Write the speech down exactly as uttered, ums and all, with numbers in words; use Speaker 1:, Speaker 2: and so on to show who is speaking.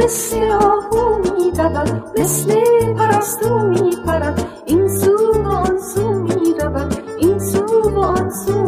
Speaker 1: مثل آهو می دود، مثل پرستو می پرد، این سو و آن سو می رود، این سو و آن سو